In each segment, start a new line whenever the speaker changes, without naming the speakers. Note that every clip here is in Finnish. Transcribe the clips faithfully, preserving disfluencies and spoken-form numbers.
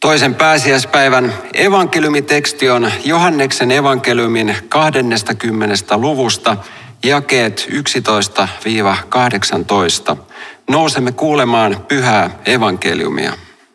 Toisen pääsiäispäivän evankeliumiteksti on Johanneksen evankeliumin kahdennesta luvusta, jakeet yksitoista kahdeksantoista. Nousemme kuulemaan pyhää evankeliumia.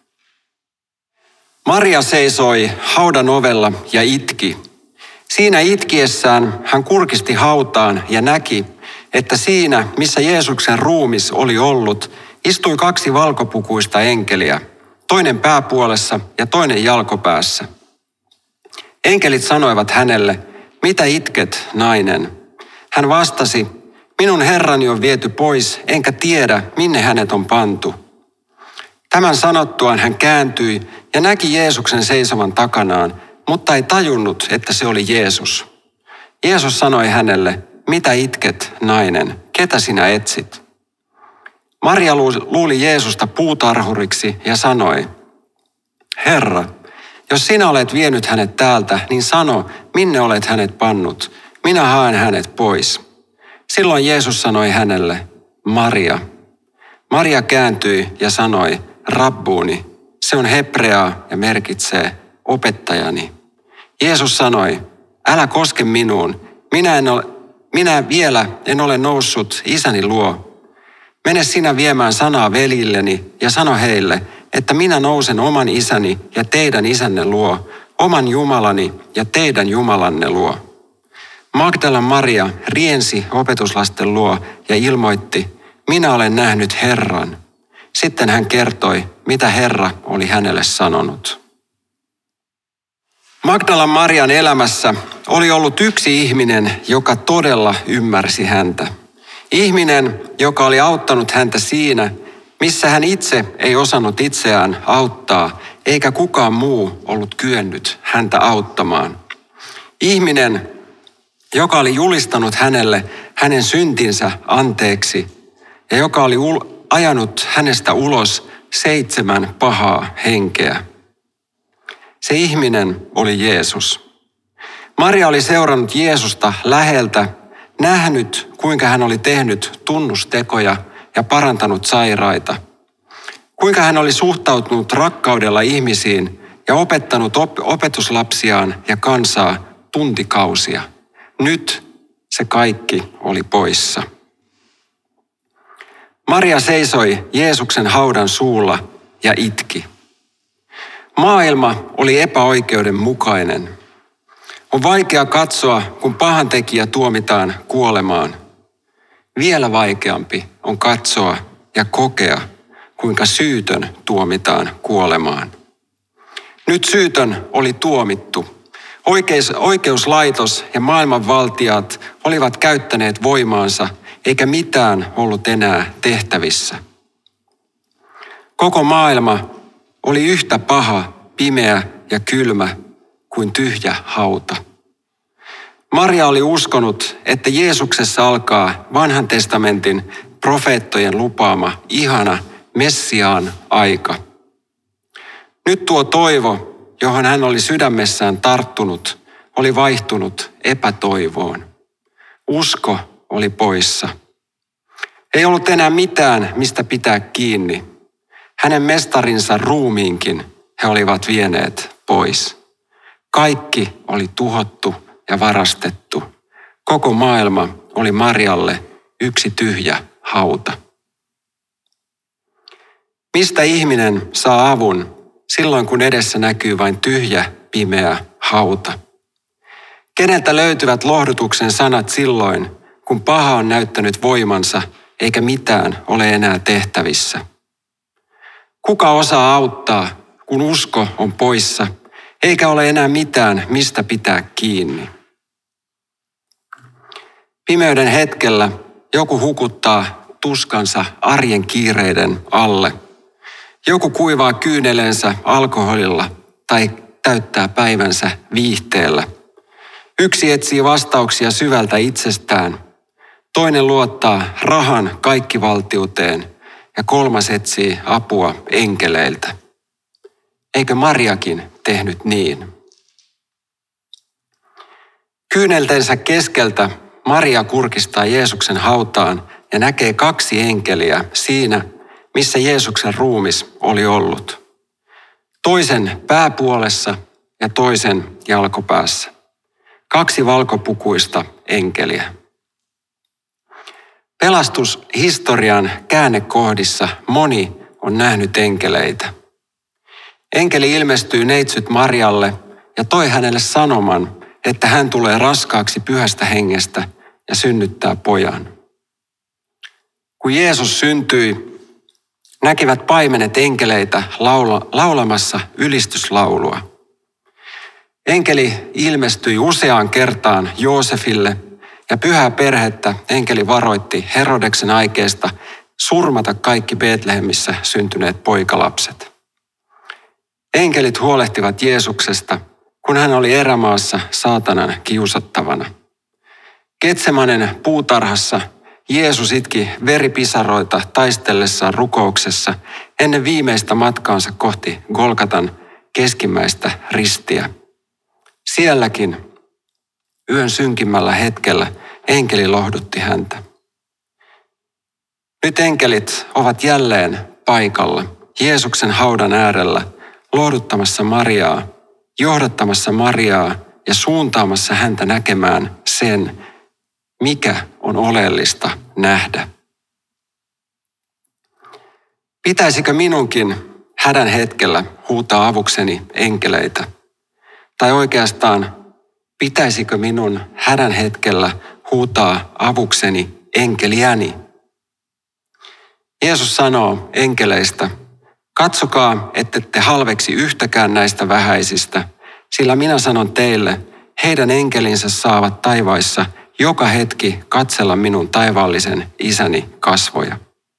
Maria seisoi haudan ovella ja itki. Siinä itkiessään hän kurkisti hautaan ja näki, että siinä, missä Jeesuksen ruumis oli ollut, istui kaksi valkopukuista enkeliä, toinen pääpuolessa ja toinen jalkopäässä. Enkelit sanoivat hänelle, mitä itket, nainen? Hän vastasi, minun herrani on viety pois, enkä tiedä, minne hänet on pantu. Tämän sanottuaan hän kääntyi ja näki Jeesuksen seisovan takanaan, mutta ei tajunnut, että se oli Jeesus. Jeesus sanoi hänelle, mitä itket, nainen, ketä sinä etsit? Maria luuli Jeesusta puutarhuriksi ja sanoi, Herra, jos sinä olet vienyt hänet täältä, niin sano, minne olet hänet pannut. Minä haen hänet pois. Silloin Jeesus sanoi hänelle, Maria. Maria kääntyi ja sanoi, Rabbuuni, se on hebreaa ja merkitsee opettajani. Jeesus sanoi, älä koske minuun, minä, en ole, minä vielä en ole noussut isäni luo. Mene sinä viemään sanaa velilleni ja sano heille, että minä nousen oman isäni ja teidän isänne luo, oman Jumalani ja teidän Jumalanne luo. Magdalan Maria riensi opetuslasten luo ja ilmoitti, minä olen nähnyt Herran. Sitten hän kertoi, mitä Herra oli hänelle sanonut. Magdalan Marian elämässä oli ollut yksi ihminen, joka todella ymmärsi häntä. Ihminen, joka oli auttanut häntä siinä, missä hän itse ei osannut itseään auttaa, eikä kukaan muu ollut kyennyt häntä auttamaan. Ihminen, joka oli julistanut hänelle hänen syntinsä anteeksi ja joka oli ajanut hänestä ulos seitsemän pahaa henkeä. Se ihminen oli Jeesus. Maria oli seurannut Jeesusta läheltä, nähnyt kuinka hän oli tehnyt tunnustekoja ja parantanut sairaita. Kuinka hän oli suhtautunut rakkaudella ihmisiin ja opettanut op- opetuslapsiaan ja kansaa tuntikausia. Nyt se kaikki oli poissa. Maria seisoi Jeesuksen haudan suulla ja itki. Maailma oli epäoikeudenmukainen. On vaikea katsoa, kun pahantekijä tuomitaan kuolemaan. Vielä vaikeampi on katsoa ja kokea, kuinka syytön tuomitaan kuolemaan. Nyt syytön oli tuomittu. Oikeus, oikeuslaitos ja maailmanvaltiat olivat käyttäneet voimaansa, eikä mitään ollut enää tehtävissä. Koko maailma oli yhtä paha, pimeä ja kylmä kuin tyhjä hauta. Maria oli uskonut, että Jeesuksessa alkaa vanhan testamentin profeettojen lupaama ihana Messiaan aika. Nyt tuo toivo, johon hän oli sydämessään tarttunut, oli vaihtunut epätoivoon. Usko oli poissa. Ei ollut enää mitään, mistä pitää kiinni. Hänen mestarinsa ruumiinkin he olivat vieneet pois. Kaikki oli tuhottu ja varastettu. Koko maailma oli Marialle yksi tyhjä hauta. Mistä ihminen saa avun silloin, kun edessä näkyy vain tyhjä, pimeä hauta? Keneltä löytyvät lohdutuksen sanat silloin, kun paha on näyttänyt voimansa eikä mitään ole enää tehtävissä? Kuka osaa auttaa, kun usko on poissa, eikä ole enää mitään, mistä pitää kiinni? Pimeyden hetkellä joku hukuttaa tuskansa arjen kiireiden alle. Joku kuivaa kyynelensä alkoholilla tai täyttää päivänsä viihteellä. Yksi etsii vastauksia syvältä itsestään. Toinen luottaa rahan kaikkivaltiuteen ja kolmas etsii apua enkeleiltä. Eikö Mariakin tehnyt niin? Kyyneltensä keskeltä Maria kurkistaa Jeesuksen hautaan ja näkee kaksi enkeliä siinä, missä Jeesuksen ruumis oli ollut. toisen pääpuolessa ja toisen jalkopäässä. Kaksi valkopukuista enkeliä. Pelastushistorian käännekohdissa moni on nähnyt enkeleitä. Enkeli ilmestyy neitsyt Marialle ja toi hänelle sanoman, että hän tulee raskaaksi pyhästä hengestä ja synnyttää pojan. Kun Jeesus syntyi, näkivät paimenet enkeleitä laula, laulamassa ylistyslaulua. Enkeli ilmestyi useaan kertaan Joosefille ja pyhää perhettä enkeli varoitti Herodeksen aikeesta surmata kaikki Betlehemissä syntyneet poikalapset. Enkelit huolehtivat Jeesuksesta, kun hän oli erämaassa saatanan kiusattavana. Getsemanen puutarhassa Jeesus itki veripisaroita taistellessaan rukouksessa ennen viimeistä matkaansa kohti Golgatan keskimmäistä ristiä. Sielläkin yön synkimmällä hetkellä enkeli lohdutti häntä. Nyt enkelit ovat jälleen paikalla Jeesuksen haudan äärellä lohduttamassa Mariaa, johdattamassa Mariaa ja suuntaamassa häntä näkemään sen, mikä on oleellista nähdä. Pitäisikö minunkin hädän hetkellä huutaa avukseni enkeleitä? Tai oikeastaan, pitäisikö minun hädän hetkellä huutaa avukseni enkeliäni? Jeesus sanoo enkeleistä, katsokaa, ettette halveksi yhtäkään näistä vähäisistä, sillä minä sanon teille, heidän enkelinsä saavat taivaissa joka hetki katsella minun taivaallisen isäni kasvoja.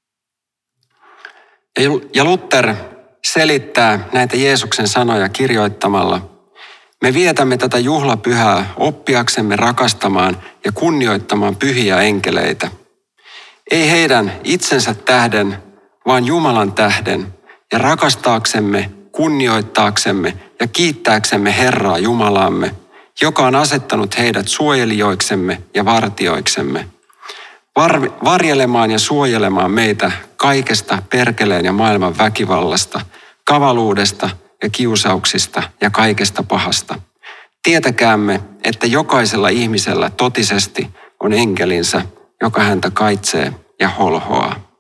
Ja Luther selittää näitä Jeesuksen sanoja kirjoittamalla, me vietämme tätä juhlapyhää oppiaksemme rakastamaan ja kunnioittamaan pyhiä enkeleitä. Ei heidän itsensä tähden, vaan Jumalan tähden ja rakastaaksemme, kunnioittaaksemme ja kiittääksemme Herraa Jumalaamme, joka on asettanut heidät suojelijoiksemme ja vartioiksemme, var- varjelemaan ja suojelemaan meitä kaikesta perkeleen ja maailman väkivallasta, kavaluudesta ja kiusauksista ja kaikesta pahasta. Tietäkäämme, että jokaisella ihmisellä totisesti on enkelinsä, joka häntä kaitsee ja holhoaa.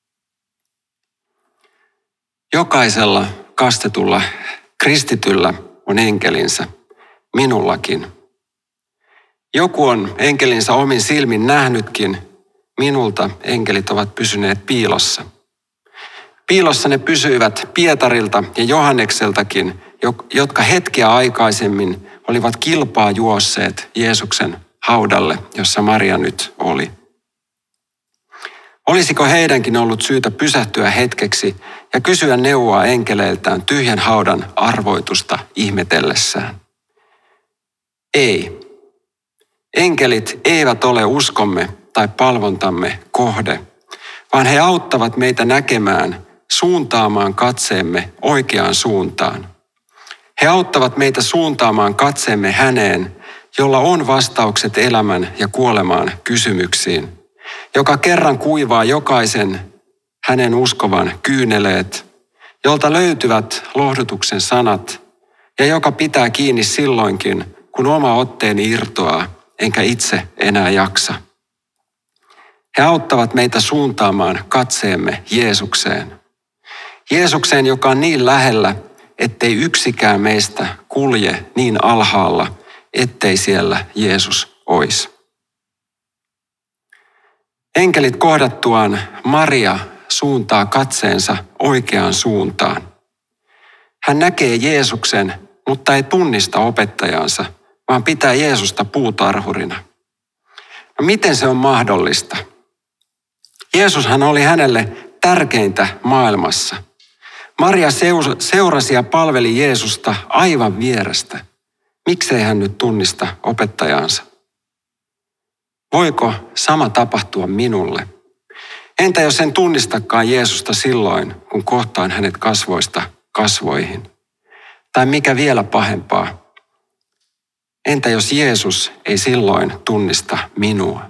Jokaisella kastetulla kristityllä on enkelinsä, minullakin. Joku on enkelinsä omin silmin nähnytkin, minulta enkelit ovat pysyneet piilossa. Piilossa ne pysyivät Pietarilta ja Johannekseltakin, jotka hetkiä aikaisemmin olivat kilpaa juosseet Jeesuksen haudalle, jossa Maria nyt oli. Olisiko heidänkin ollut syytä pysähtyä hetkeksi ja kysyä neuvoa enkeleiltään tyhjän haudan arvoitusta ihmetellessään? Ei. Enkelit eivät ole uskomme tai palvontamme kohde, vaan he auttavat meitä näkemään, suuntaamaan katseemme oikeaan suuntaan. He auttavat meitä suuntaamaan katseemme häneen, jolla on vastaukset elämän ja kuolemaan kysymyksiin, joka kerran kuivaa jokaisen hänen uskovan kyyneleet, jolta löytyvät lohdutuksen sanat ja joka pitää kiinni silloinkin, kun oma otteeni irtoaa, enkä itse enää jaksa. He auttavat meitä suuntaamaan katseemme Jeesukseen. Jeesukseen, joka on niin lähellä, ettei yksikään meistä kulje niin alhaalla, ettei siellä Jeesus olisi. Enkelit kohdattuaan Maria suuntaa katseensa oikeaan suuntaan. Hän näkee Jeesuksen, mutta ei tunnista opettajansa, vaan pitää Jeesusta puutarhurina. No miten se on mahdollista? Jeesushan oli hänelle tärkeintä maailmassa. Maria seurasi ja palveli Jeesusta aivan vierestä. Miksei hän nyt tunnista opettajansa? Voiko sama tapahtua minulle? Entä jos en tunnistakaan Jeesusta silloin, kun kohtaan hänet kasvoista kasvoihin? Tai mikä vielä pahempaa? Entä jos Jeesus ei silloin tunnista minua?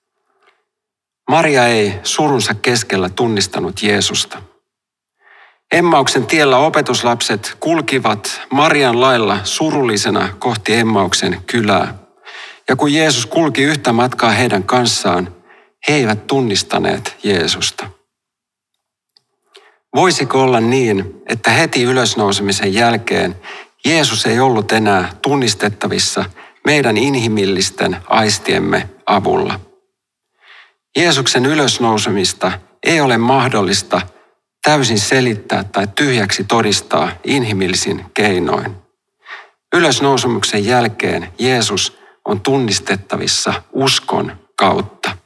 Maria ei surunsa keskellä tunnistanut Jeesusta. Emmauksen tiellä opetuslapset kulkivat Marian lailla surullisena kohti Emmauksen kylää. Ja kun Jeesus kulki yhtä matkaa heidän kanssaan, he eivät tunnistaneet Jeesusta. Voisiko olla niin, että heti ylösnousemisen jälkeen Jeesus ei ollut enää tunnistettavissa meidän inhimillisten aistiemme avulla? Jeesuksen ylösnousemista ei ole mahdollista täysin selittää tai tyhjäksi todistaa inhimillisin keinoin. Ylösnousemuksen jälkeen Jeesus on tunnistettavissa uskon kautta.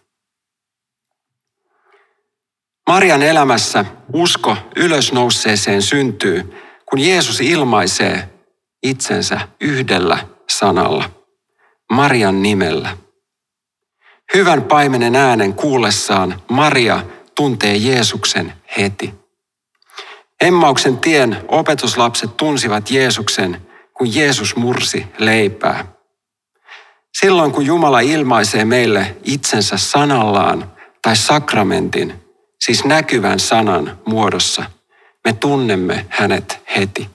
Marian elämässä usko ylösnouseeseen syntyy, kun Jeesus ilmaisee itsensä yhdellä sanalla, Marian nimellä. Hyvän paimenen äänen kuullessaan Maria tuntee Jeesuksen heti. Emmauksen tien opetuslapset tunsivat Jeesuksen, kun Jeesus mursi leipää. Silloin kun Jumala ilmaisee meille itsensä sanallaan tai sakramentin, siis näkyvän sanan muodossa, me tunnemme hänet heti.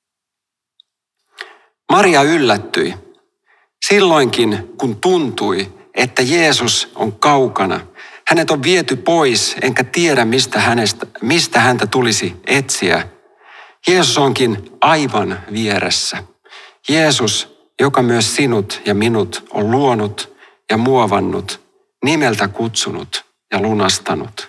Maria yllättyi. Silloinkin kun tuntui, että Jeesus on kaukana, hänet on viety pois, enkä tiedä mistä, hänestä, mistä häntä tulisi etsiä. Jeesus onkin aivan vieressä. Jeesus, joka myös sinut ja minut on luonut ja muovannut, nimeltä kutsunut ja lunastanut.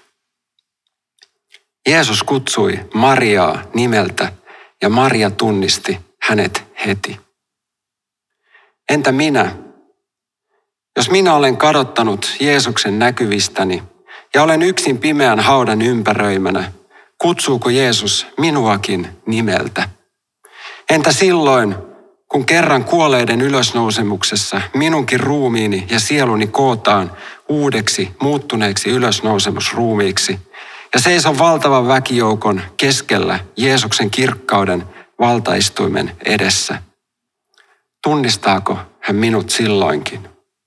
Jeesus kutsui Mariaa nimeltä ja Maria tunnisti hänet heti. Entä minä? Jos minä olen kadottanut Jeesuksen näkyvistäni ja olen yksin pimeän haudan ympäröimänä, kutsuuko Jeesus minuakin nimeltä? Entä silloin, kun kerran kuolleiden ylösnousemuksessa minunkin ruumiini ja sieluni kootaan uudeksi muuttuneeksi ylösnousemusruumiiksi ja seison valtavan väkijoukon keskellä Jeesuksen kirkkauden valtaistuimen edessä? Tunnistaako hän minut silloinkin?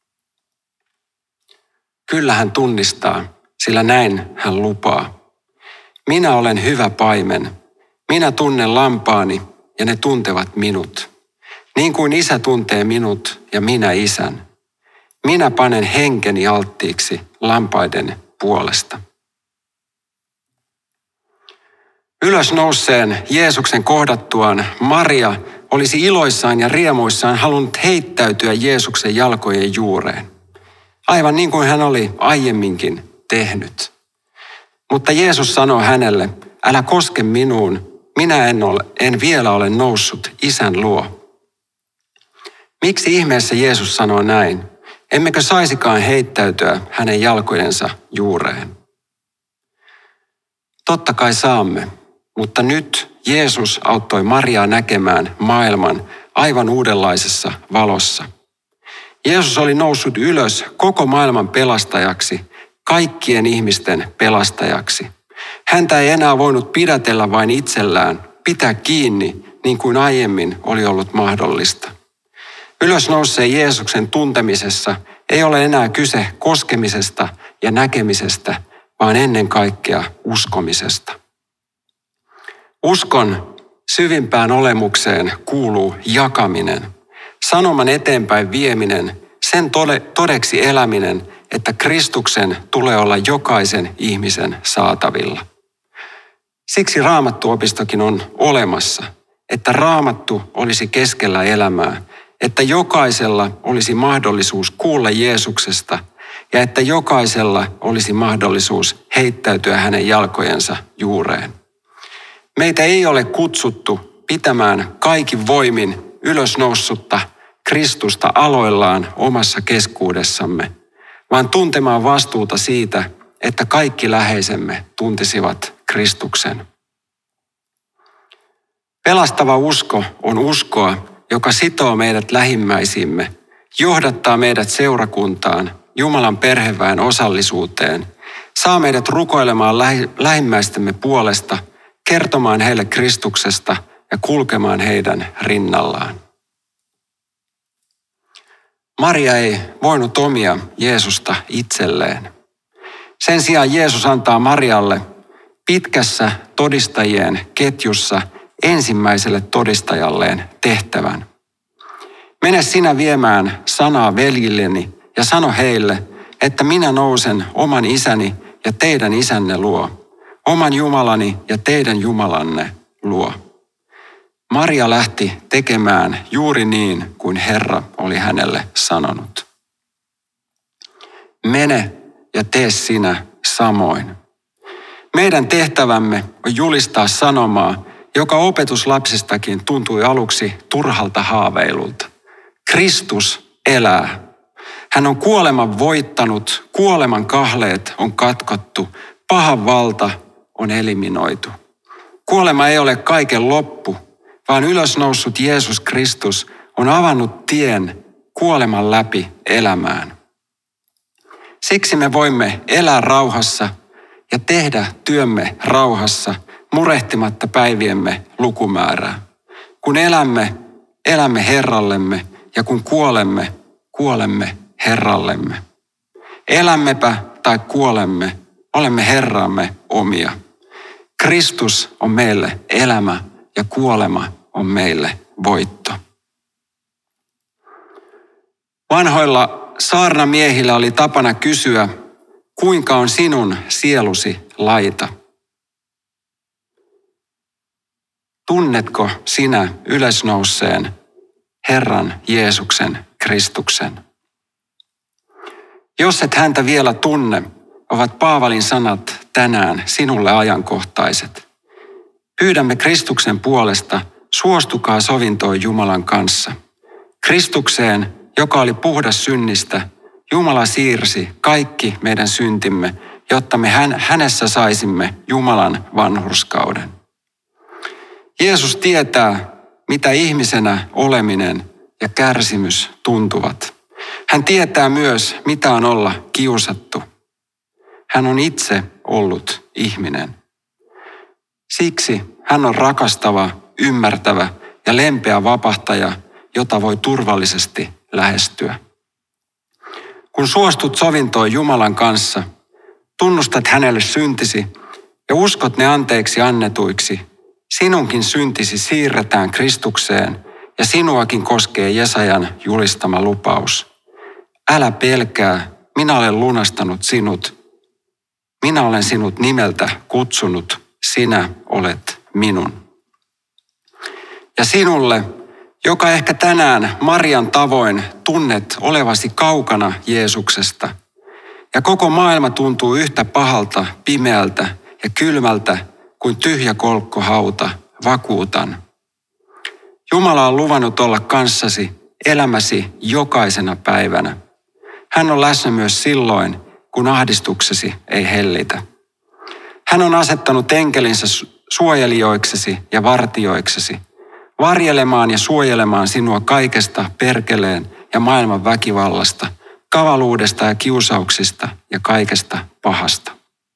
Kyllä hän tunnistaa, sillä näin hän lupaa. Minä olen hyvä paimen. Minä tunnen lampaani ja ne tuntevat minut. Niin kuin isä tuntee minut ja minä isän. Minä panen henkeni alttiiksi lampaiden puolesta. Ylösnouseen Jeesuksen kohdattuaan Maria olisi iloissaan ja riemuissaan halunnut heittäytyä Jeesuksen jalkojen juureen. Aivan niin kuin hän oli aiemminkin tehnyt. Mutta Jeesus sanoi hänelle, älä koske minuun, minä en, ole, en vielä ole noussut isän luo. Miksi ihmeessä Jeesus sanoo näin? Emmekö saisikaan heittäytyä hänen jalkojensa juureen? Totta kai saamme, mutta nyt Jeesus auttoi Mariaa näkemään maailman aivan uudenlaisessa valossa. Jeesus oli noussut ylös koko maailman pelastajaksi, kaikkien ihmisten pelastajaksi. Häntä ei enää voinut pidätellä vain itsellään, pitää kiinni niin kuin aiemmin oli ollut mahdollista. Ylösnouseen Jeesuksen tuntemisessa ei ole enää kyse koskemisesta ja näkemisestä, vaan ennen kaikkea uskomisesta. Uskon syvimpään olemukseen kuuluu jakaminen, sanoman eteenpäin vieminen, sen todeksi eläminen, että Kristuksen tulee olla jokaisen ihmisen saatavilla. Siksi Raamattuopistokin on olemassa, että Raamattu olisi keskellä elämää, että jokaisella olisi mahdollisuus kuulla Jeesuksesta ja että jokaisella olisi mahdollisuus heittäytyä hänen jalkojensa juureen. Meitä ei ole kutsuttu pitämään kaikin voimin ylösnoussutta Kristusta aloillaan omassa keskuudessamme, vaan tuntemaan vastuuta siitä, että kaikki läheisemme tuntisivat Kristuksen. Pelastava usko on uskoa, joka sitoo meidät lähimmäisimme, johdattaa meidät seurakuntaan, Jumalan perheväen osallisuuteen, saa meidät rukoilemaan lähimmäistemme puolesta, kertomaan heille Kristuksesta ja kulkemaan heidän rinnallaan. Maria ei voinut omia Jeesusta itselleen. Sen sijaan Jeesus antaa Marialle pitkässä todistajien ketjussa ensimmäiselle todistajalleen tehtävän. Mene sinä viemään sanaa veljilleni ja sano heille, että minä nousen oman isäni ja teidän isänne luo, oman Jumalani ja teidän Jumalanne luo. Maria lähti tekemään juuri niin kuin Herra oli hänelle sanonut. Mene ja tee sinä samoin. Meidän tehtävämme on julistaa sanomaa, joka opetuslapsistakin tuntui aluksi turhalta haaveilulta. Kristus elää. Hän on kuoleman voittanut, kuoleman kahleet on katkottu, pahan valta on eliminoitu. Kuolema ei ole kaiken loppu, vaan ylösnoussut Jeesus Kristus on avannut tien kuoleman läpi elämään. Siksi me voimme elää rauhassa ja tehdä työmme rauhassa, murehtimatta päiviemme lukumäärää. Kun elämme, elämme Herrallemme ja kun kuolemme, kuolemme Herrallemme. Elämmepä tai kuolemme, olemme Herramme omia. Kristus on meille elämä ja kuolema on meille voitto. Vanhoilla saarnamiehillä oli tapana kysyä, kuinka on sinun sielusi laita? Tunnetko sinä ylösnouseen Herran Jeesuksen Kristuksen? Jos et häntä vielä tunne, ovat Paavalin sanat tänään sinulle ajankohtaiset. Pyydämme Kristuksen puolesta, suostukaa sovintoon Jumalan kanssa. Kristukseen, joka oli puhdas synnistä, Jumala siirsi kaikki meidän syntimme, jotta me hän, hänessä saisimme Jumalan vanhurskauden. Jeesus tietää, mitä ihmisenä oleminen ja kärsimys tuntuvat. Hän tietää myös, mitä on olla kiusattu. Hän on itse ollut ihminen. Siksi hän on rakastava, ymmärtävä ja lempeä vapahtaja, jota voi turvallisesti lähestyä. Kun suostut sovintoon Jumalan kanssa, tunnustat hänelle syntisi ja uskot ne anteeksi annetuiksi, sinunkin syntisi siirretään Kristukseen ja sinuakin koskee Jesajan julistama lupaus. Älä pelkää, minä olen lunastanut sinut. Minä olen sinut nimeltä kutsunut, sinä olet minun. Ja sinulle, joka ehkä tänään Marian tavoin tunnet olevasi kaukana Jeesuksesta, ja koko maailma tuntuu yhtä pahalta, pimeältä ja kylmältä kuin tyhjä kolkkohauta, vakuutan. Jumala on luvannut olla kanssasi elämäsi jokaisena päivänä. Hän on läsnä myös silloin, kun ahdistuksesi ei hellitä. Hän on asettanut enkelinsä suojelijoiksesi ja vartioiksesi, varjelemaan ja suojelemaan sinua kaikesta perkeleen ja maailman väkivallasta, kavaluudesta ja kiusauksista ja kaikesta pahasta.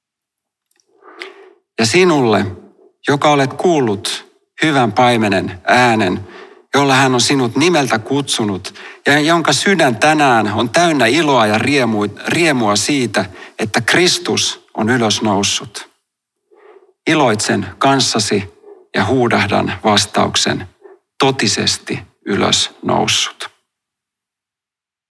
Ja sinulle, joka olet kuullut hyvän paimenen äänen, jolla hän on sinut nimeltä kutsunut ja jonka sydän tänään on täynnä iloa ja riemua siitä, että Kristus on ylösnoussut. Iloitsen kanssasi ja huudahdan vastauksen, totisesti ylösnoussut.